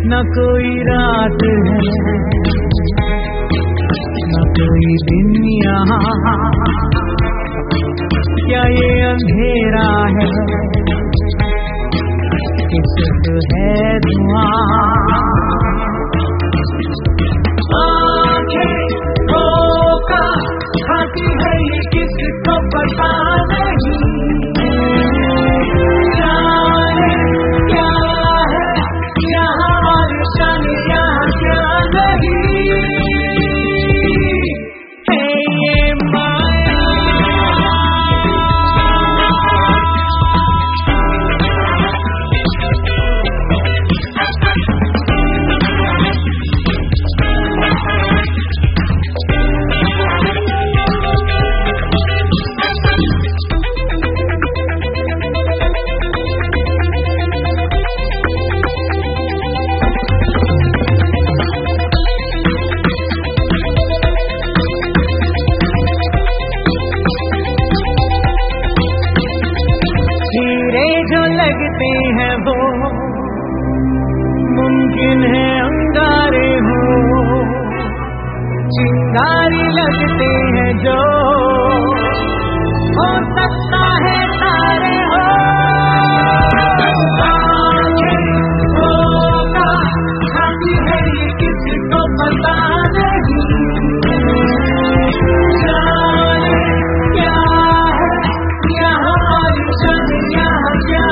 न कोई रात है न कोई दिन यहाँ, क्या ये अंधेरा है कि सिर्फ है धुआं। आंखें धोखा खाती है ये किसको पता नहीं, लगते हैं वो मुमकिन है अंगारे हो, चिंगारी लगते हैं जो हो सकता है तारे हो। खाती है ये किसी को पता नहीं, क्या है यहाँ यहाँ क्या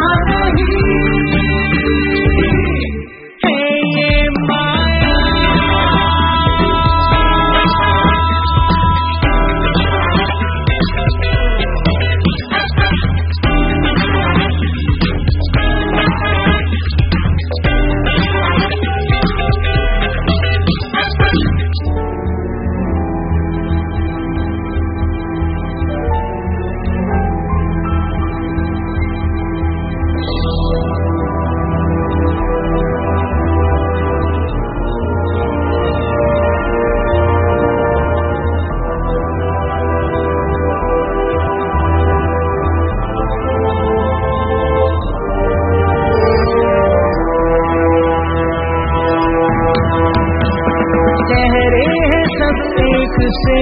से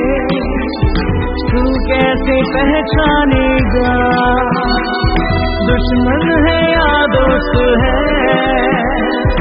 तू कैसे पहचानेगा, दुश्मन है या दोस्त है